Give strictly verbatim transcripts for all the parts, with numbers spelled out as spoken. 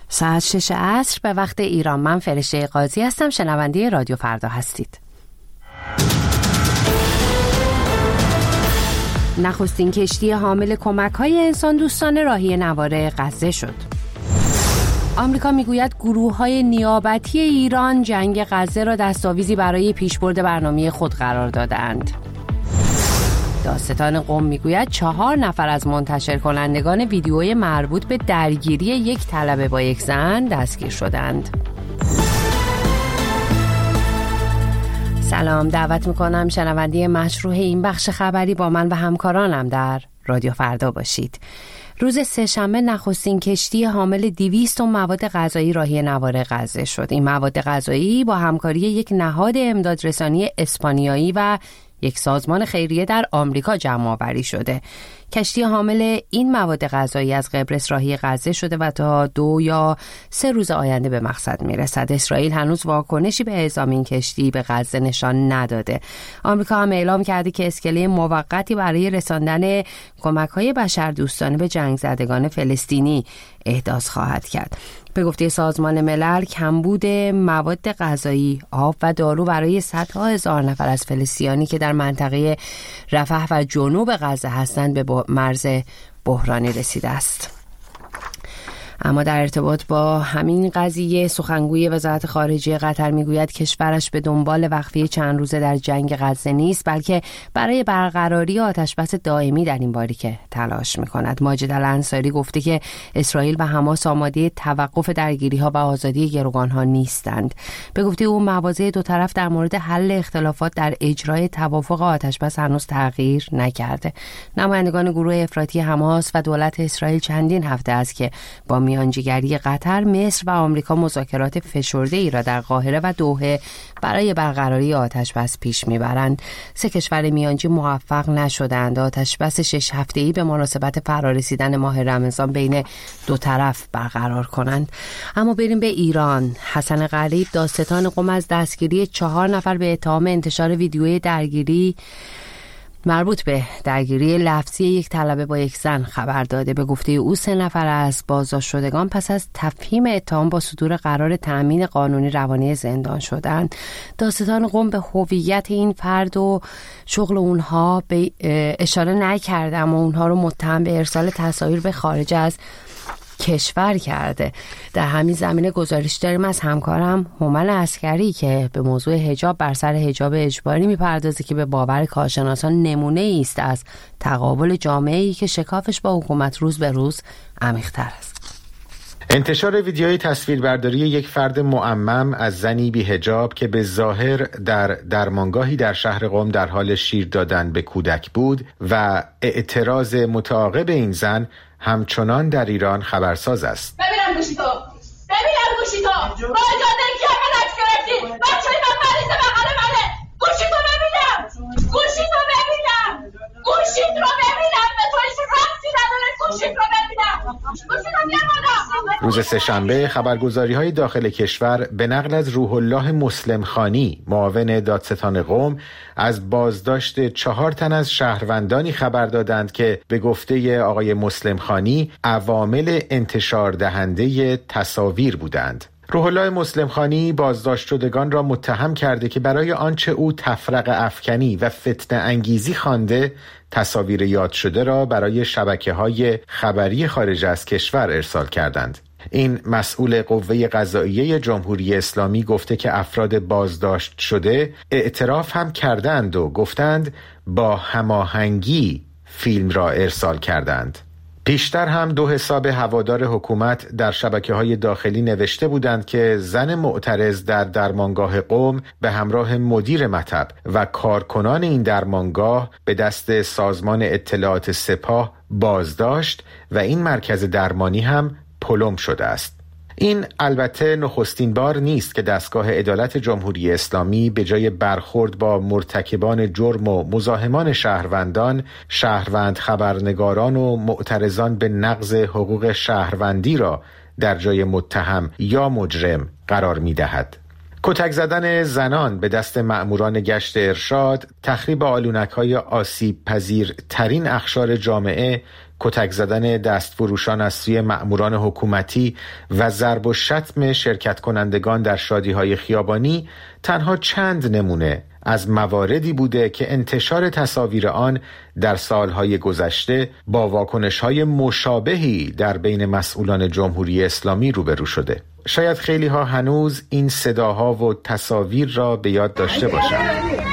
ساعت شش عصر به وقت ایران. من فرشته قاضی هستم. شنونده رادیو فردا هستید. نخستین کشتی حامل کمک‌های انسان دوستانه راهی نوار غزه شد. آمریکا میگوید گروه‌های نیابتی ایران جنگ غزه را دستاویزی برای پیشبرد برنامه خود قرار دادند. دادستان قم میگوید چهار نفر از منتشر کنندگان ویدیوی مربوط به درگیری یک طلبه با یک زن دستگیر شدند. سلام، دعوت میکنم شنونده مشروع این بخش خبری با من و همکارانم در رادیو فردا باشید. روز سه‌شنبه نخستین کشتی حامل دویست تن مواد غذایی راهی نوار غزه شد. این مواد غذایی با همکاری یک نهاد امدادرسانی اسپانیایی و یک سازمان خیریه در آمریکا جمع آوری شده. کشتی حامل این مواد غذایی از قبرس راهی غزه شده و تا دو یا سه روز آینده به مقصد میرسد. اسرائیل هنوز واکنشی به اعزام این کشتی به غزه نشان نداده. آمریکا هم اعلام کرده که اسکله موقتی برای رساندن کمک‌های بشردوستانه به جنگ زدگان فلسطینی احداث خواهد کرد. به گفته سازمان ملل کمبود مواد غذایی، آب و دارو برای صدها هزار نفر از فلسطینیانی که در منطقه رفح و جنوب غزه هستند به مرز بحرانی رسیده است. اما در ارتباط با همین قضیه سخنگوی وزارت خارجه قطر میگوید کشورش به دنبال وقفه چند روزه در جنگ غزه نیست، بلکه برای برقراری آتشبس دائمی در این باریکه تلاش میکند. ماجد الانصاری گفته که اسرائیل و حماس آماده توقف درگیری‌ها و آزادی گروگان‌ها نیستند. به گفته او مواضع دو طرف در مورد حل اختلافات در اجرای توافق آتشبس هنوز تغییر نکرده. نمایندگان گروه افراطی حماس و دولت اسرائیل چندین هفته است که با میانجیگری قطر، مصر و آمریکا مذاکرات فشرده‌ای را در قاهره و دوحه برای برقراری آتشبس پیش میبرند. سه کشور میانجی موفق نشدند آتشبس شش هفته‌ای به مناسبت فرارسیدن ماه رمضان بین دو طرف برقرار کنند. اما بریم به ایران. حسن غریب دادستان قم از دستگیری چهار نفر به اتهام انتشار ویدیوی درگیری مربوط به درگیری لفظی یک طلبه با یک زن خبر داده. به گفته او سه نفر از بازداشت شدگان پس از تفهیم اتهام با صدور قرار تأمین قانونی روانی زندان شدند. دادستان قم به هویت این فرد و شغل اونها به اشاره نکرده، اما اونها رو متهم به ارسال تصاویر به خارج از کشور کرده. در همین زمینه گزارش داریم از همکارم هومن عسکری که به موضوع حجاب بر سر حجاب اجباری میپردازه که به باور کارشناسان نمونه است از تقابل جامعه‌ای که شکافش با حکومت روز به روز عمیق‌تر است. انتشار ویدیوی تصویربرداری یک فرد معمم از زنی بی حجاب که به ظاهر در درمانگاهی در شهر قم در حال شیر دادن به کودک بود و اعتراض متعاقب این زن همچنان در ایران خبرساز است. ببینم گوشی تو ببینم گوشی تو با اجازه کی من عکس گرفتی؟ بچه‌ی من مریض بغل منه. گوشی تو ببینم گوشی تو ببینم گوشی رو ببینم به تو هیچ ربطی نداره. گوشی رو ببینم گوشی رو بیار بالا. روز سه‌شنبه خبرگزاری‌های داخل کشور به نقل از روح الله مسلم خانی معاون دادستان قم از بازداشت چهار تن از شهروندانی خبر دادند که به گفته آقای مسلم خانی عوامل انتشار دهنده تصاویر بودند. روح الله مسلم خانی بازداشت شدگان را متهم کرده که برای آنچه او تفرقه افکنی و فتنه انگیزی خوانده تصاویر یاد شده را برای شبکه‌های خبری خارج از کشور ارسال کردند. این مسئول قوه قضاییه جمهوری اسلامی گفته که افراد بازداشت شده اعتراف هم کردند و گفتند با هماهنگی فیلم را ارسال کردند. پیشتر هم دو حساب هوادار حکومت در شبکه‌های داخلی نوشته بودند که زن معترض در درمانگاه قم به همراه مدیر مطب و کارکنان این درمانگاه به دست سازمان اطلاعات سپاه بازداشت و این مرکز درمانی هم پلم شده است. این البته نخستین بار نیست که دستگاه عدالت جمهوری اسلامی به جای برخورد با مرتکبان جرم و مزاحمان شهروندان، شهروند خبرنگاران و معترضان به نقض حقوق شهروندی را در جای متهم یا مجرم قرار می دهد. کتک زدن زنان به دست مأموران گشت ارشاد، تخریب آلونک‌های آسیب پذیر ترین اقشار جامعه، کتک زدن دستفروشان از سوی مأموران حکومتی و ضرب و شتم شرکت کنندگان در شادی‌های خیابانی تنها چند نمونه از مواردی بوده که انتشار تصاویر آن در سالهای گذشته با واکنش‌های مشابهی در بین مسئولان جمهوری اسلامی روبرو شده. شاید خیلی ها هنوز این صداها و تصاویر را به یاد داشته باشند.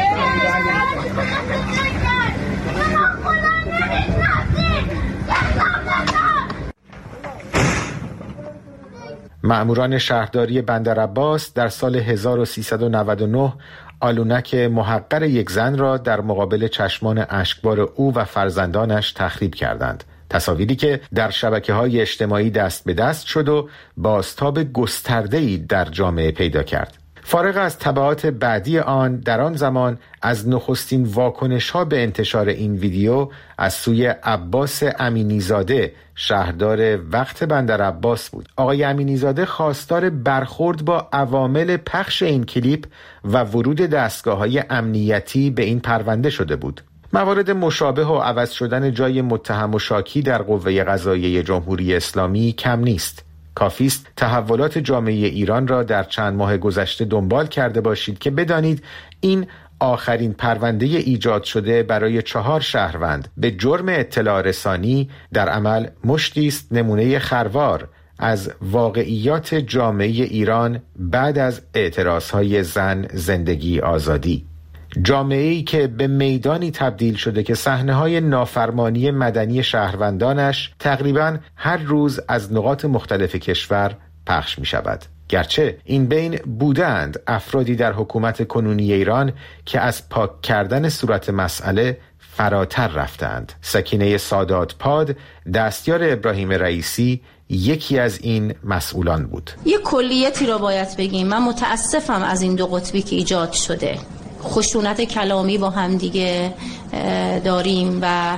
مأموران شهرداری بندرعباس در سال هزار و سیصد و نود و نه آلونک محقر یک زن را در مقابل چشمان اشکبار او و فرزندانش تخریب کردند. تصاویری که در شبکه‌های اجتماعی دست به دست شد و بازتاب گسترده‌ای در جامعه پیدا کرد. فارغ از تبعات بعدی آن، در آن زمان از نخستین واکنش‌ها به انتشار این ویدیو از سوی عباس امینیزاده، شهردار وقت بندرعباس بود. آقای امینیزاده خواستار برخورد با عوامل پخش این کلیپ و ورود دستگاه‌های امنیتی به این پرونده شده بود. موارد مشابه و عوض شدن جای متهم و شاکی در قوه قضاییه جمهوری اسلامی کم نیست. کافیست تحولات جامعه ایران را در چند ماه گذشته دنبال کرده باشید که بدانید این آخرین پرونده ایجاد شده برای چهار شهروند به جرم اطلاع رسانی در عمل مشتی است نمونه خروار از واقعیات جامعه ایران بعد از اعتراضهای زن، زندگی، آزادی. جامعه‌ای که به میدانی تبدیل شده که صحنه‌های نافرمانی مدنی شهروندانش تقریباً هر روز از نقاط مختلف کشور پخش می‌شود. گرچه این بین بودند افرادی در حکومت کنونی ایران که از پاک کردن صورت مسئله فراتر رفتند. سکینه سادات پاد، دستیار ابراهیم رئیسی، یکی از این مسئولان بود. یه کلیتی را باید بگیم. من متاسفم از این دو قطبی که ایجاد شده. خشونت کلامی با هم دیگه داریم و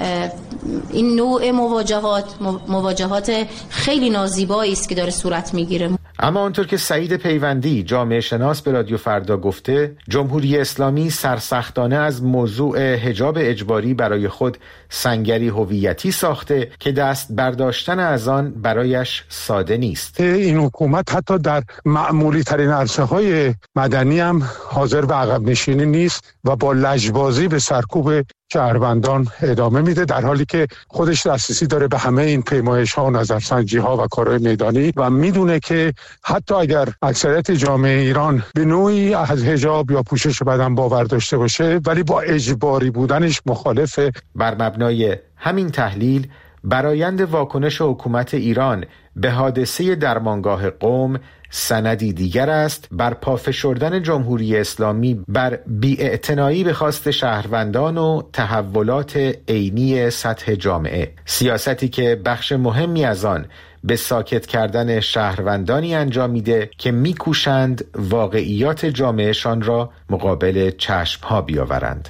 این نوع مواجهات مواجهات خیلی نازیبایی است که داره صورت میگیره. اما آنطور که سعید پیوندی جامعه شناس به رادیو فردا گفته، جمهوری اسلامی سرسختانه از موضوع حجاب اجباری برای خود سنگری هویتی ساخته که دست برداشتن از آن برایش ساده نیست. این حکومت حتی در معمولی ترین عرصه های مدنی هم حاضر به عقب نشینی نیست و با لجبازی به سرکوب شهروندان ادامه میده، در حالی که خودش دسترسی داره به همه این پیمایش ها و نظرسنجی ها و کارهای میدانی و میدونه که حتی اگر اکثریت جامعه ایران به نوعی از حجاب یا پوشش بدن باور داشته باشه ولی با اجباری بودنش مخالفه. بر مبنای همین تحلیل برآیند واکنش حکومت ایران به حادثه درمانگاه قم سندی دیگر است بر پا فشردن جمهوری اسلامی بر بی‌اعتنایی به خواست شهروندان و تحولات عینی سطح جامعه، سیاستی که بخش مهمی از آن به ساکت کردن شهروندانی انجام میده که میکوشند واقعیات جامعهشان را مقابل چشمها بیاورند.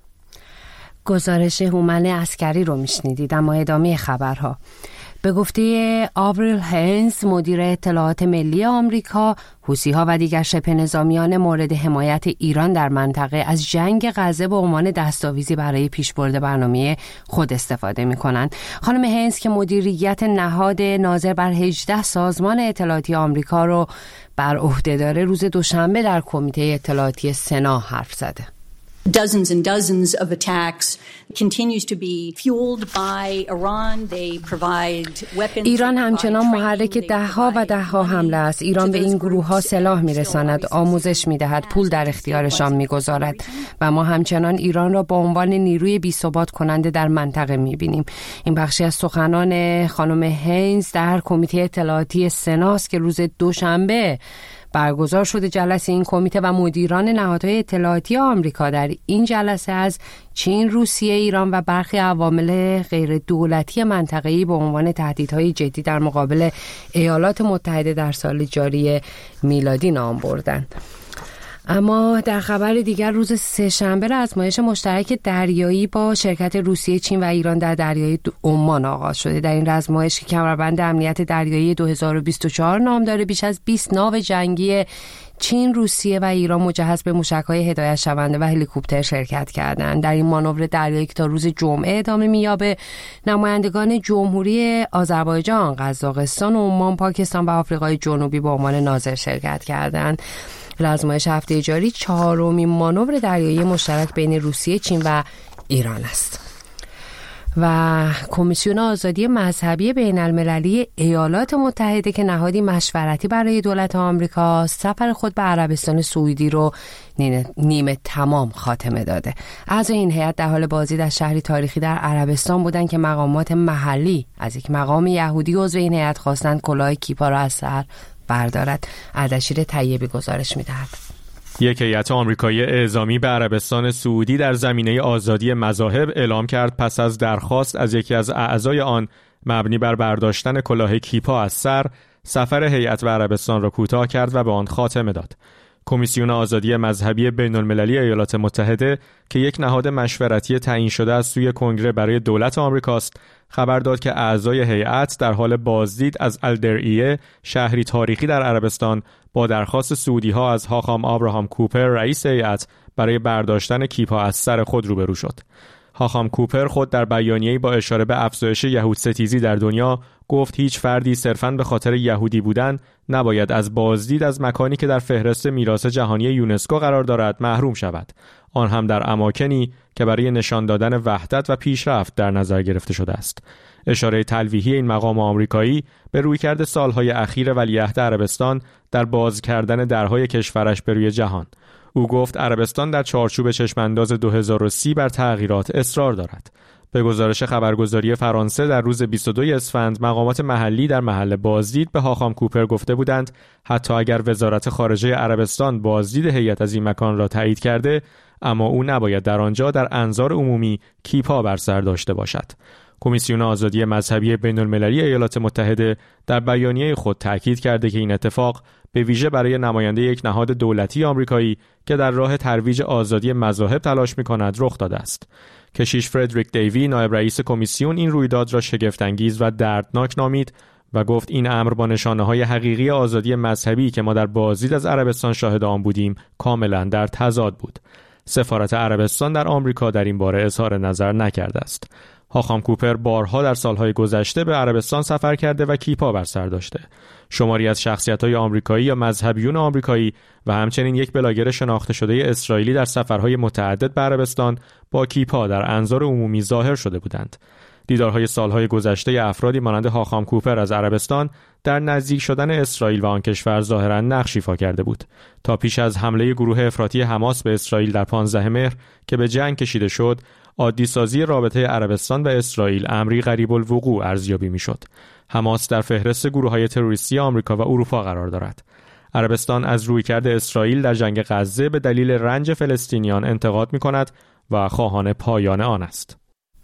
گزارش هومن عسکری رو میشنیدید. اما ادامه خبرها. به گفته آوریل هینز، مدیر اطلاعات ملی آمریکا، حوثی‌ها و دیگر شبه نظامیان مورد حمایت ایران در منطقه از جنگ غزه به عنوان دستاویزی برای پیشبرد برنامه خود استفاده می‌کنند. خانم هینز که مدیریت نهاد ناظر بر هجده سازمان اطلاعاتی آمریکا رو بر عهده داره، روز دوشنبه در کمیته اطلاعاتی سنا حرف زده. Dozens and dozens of attacks continues to be fueled by Iran. They provide weapons. ایران همچنان محرک دهها و دهها حمله است. ایران به این گروه ها سلاح میرساند، آموزش میدهد، پول در اختیارشان میگذارد و ما همچنان ایران را به عنوان نیروی بی‌ثبات کننده در منطقه میبینیم. این بخشی از سخنان خانم هینز در کمیته اطلاعاتی سناست که روز دوشنبه برگزار شده. جلسه این کمیته و مدیران نهادهای اطلاعاتی آمریکا در این جلسه از چین، روسیه، ایران و برخی عوامل غیر دولتی منطقه‌ای به عنوان تهدیدهای جدی در مقابل ایالات متحده در سال جاری میلادی نام بردند. اما در خبر دیگر روز سه‌شنبه آزمایش مشترک دریایی با شرکت روسیه، چین و ایران در دریای عمان آغاز شده. در این آزمایش که کمربند امنیت دریایی دو هزار و بیست و چهار نام داره، بیش از بیست ناو جنگی چین، روسیه و ایران مجهز به موشک‌های هدایت شونده و هلیکوپتر شرکت کردند. در این مانور دریایی که تا روز جمعه ادامه می‌یابه، نمایندگان جمهوری آذربایجان، قزاقستان، عمان، پاکستان و آفریقای جنوبی به عنوان ناظر شرکت کردند. آزمایش هفته جاری چهارمین مانور دریایی مشترک بین روسیه، چین و ایران است. و کمیسیون آزادی مذهبی بین المللی ایالات متحده که نهادی مشورتی برای دولت آمریکا، سفر خود به عربستان سعودی رو نیمه تمام خاتمه داده. اعضای این هیئت در حال بازدید از شهری تاریخی در عربستان بودند که مقامات محلی از یک مقام یهودی عضو این هیئت خواستند کلاه کیپا را از سر بردارد. اردشیر طیبی گزارش می‌دهد. یک هیئت آمریکایی اعزامی به عربستان سعودی در زمینه آزادی مذاهب اعلام کرد پس از درخواست از یکی از اعضای آن مبنی بر برداشتن کلاه کیپا از سر، سفر هیئت به عربستان را کوتاه کرد و به آن خاتمه داد. کمیسیون آزادی مذهبی بین المللی ایالات متحده که یک نهاد مشورتی تعیین شده از سوی کنگره برای دولت آمریکاست، خبر داد که اعضای هیئت در حال بازدید از الدرعیه، شهری تاریخی در عربستان، با درخواست سعودی‌ها از هاخام آبراهام کوپر، رئیس هیئت، برای برداشتن کیپا از سر خود روبرو شد. هاخام کوپر خود در بیانیه‌ای با اشاره به افزایش یهود ستیزی در دنیا گفت هیچ فردی صرفاً به خاطر یهودی بودن نباید از بازدید از مکانی که در فهرست میراث جهانی یونسکو قرار دارد محروم شود، آن هم در اماکنی که برای نشان دادن وحدت و پیشرفت در نظر گرفته شده است. اشاره تلویحی این مقام آمریکایی به رویکرد سالهای اخیر ولیعهد عربستان در باز کردن درهای کشورش به روی جهان. او گفت عربستان در چارچوب چشمانداز دو هزار و سی بر تغییرات اصرار دارد. به گزارش خبرگزاری فرانسه در روز بیست و دوم اسفند، مقامات محلی در محل بازدید به هاخام کوپر گفته بودند حتی اگر وزارت خارجه عربستان بازدید هیئت از این مکان را تایید کرده، اما او نباید در آنجا در انظار عمومی کیپا بر سر داشته باشد. کمیسیون آزادی مذهبی بین المللی ایالات متحده در بیانیه خود تاکید کرده که این اتفاق به ویژه برای نماینده یک نهاد دولتی آمریکایی که در راه ترویج آزادی مذاهب تلاش می‌کند رخ داده است. کشیش فردریک دیوی، نایب رئیس کمیسیون، این رویداد را شگفت‌انگیز و دردناک نامید و گفت این امر با نشانه‌های حقیقی آزادی مذهبی که ما در بازدید از عربستان شاهد آن بودیم کاملاً در تضاد بود. سفارت عربستان در آمریکا در این باره اظهار نظر نکرده است. هاخام کوپر بارها در سالهای گذشته به عربستان سفر کرده و کیپا بر سر داشته. شماری از شخصیت‌های آمریکایی یا مذهبیون آمریکایی و همچنین یک بلاگر شناخته شده اسرائیلی در سفرهای متعدد به عربستان با کیپا در انظار عمومی ظاهر شده بودند. دیدارهای سالهای گذشته افرادی مانند هاخام کوپر از عربستان در نزدیک شدن اسرائیل و آن کشور ظاهراً نقش ایفا کرده بود. تا پیش از حمله گروه افراطی حماس به اسرائیل در پانزدهم مهر که به جنگ کشیده شد، عادی سازی رابطه عربستان و اسرائیل امری غریب الوقوع ارزیابی میشد. حماس در فهرست گروه‌های تروریستی آمریکا و اروپا قرار دارد. عربستان از رویکرد اسرائیل در جنگ غزه به دلیل رنج فلسطینیان انتقاد می‌کند و خواهان پایان آن است.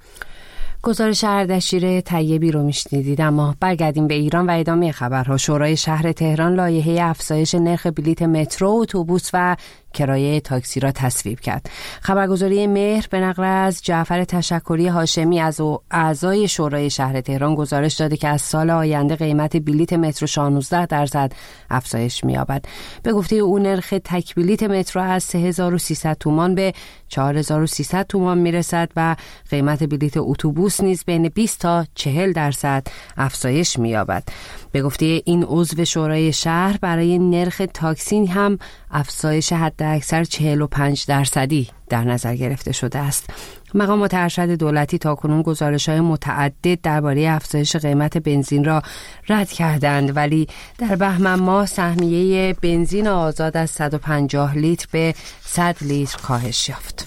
گزارش اردشیر طیبی رو میشنیدید. اما برگردیم به ایران و ادامه خبرها. شورای شهر تهران لایحه افزایش نرخ بلیت مترو، اتوبوس و کرایه تاکسی را تصویب کرد. خبرگزاری مهر به نقل از جعفر تشکری هاشمی از اعضای شورای شهر تهران گزارش داده که از سال آینده قیمت بلیت مترو شانزده درصد افزایش می‌یابد. به گفته او نرخ تک بلیت مترو از سه هزار و سیصد تومان به چهار هزار و سیصد تومان میرسد و قیمت بلیت اتوبوس نیز بین بیست تا چهل درصد افزایش می‌یابد. به گفته این عضو شورای شهر برای نرخ تاکسی هم افزایش حد اکثر چهل و پنج درصدی در نظر گرفته شده است. مقامات ارشد دولتی تاکنون گزارش‌های متعدد درباره افزایش قیمت بنزین را رد کردند، ولی در بهمن ماه سهمیه بنزین آزاد از صد و پنجاه لیتر به صد لیتر کاهش یافت.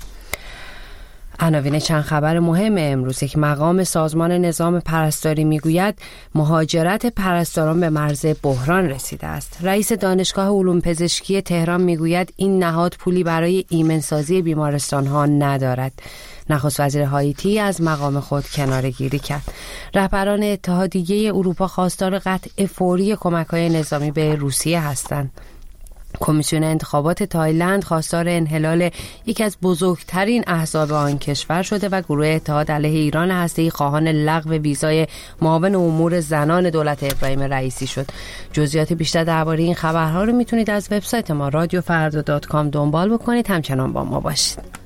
عناوین چند خبر مهم امروز. یک مقام سازمان نظام پرستاری میگوید مهاجرت پرستاران به مرز بحران رسیده است. رئیس دانشگاه علوم پزشکی تهران میگوید این نهاد پولی برای ایمنسازی بیمارستان ها ندارد. نخست وزیر هایتی از مقام خود کناره‌گیری کرد. رهبران اتحادیه اروپا خواستار قطع فوری کمک‌های نظامی به روسیه هستند. کمیسیون انتخابات تایلند خواستار انحلال یکی از بزرگترین احزاب آن کشور شده و گروه اتحاد علیه ایران هسته‌ای خواهان لغو ویزای معاون امور زنان دولت ابراهیم رئیسی شد. جزئیات بیشتر درباره این خبرها رو میتونید از وبسایت ما رادیو فردا دات کام دنبال بکنید. همچنان با ما باشید.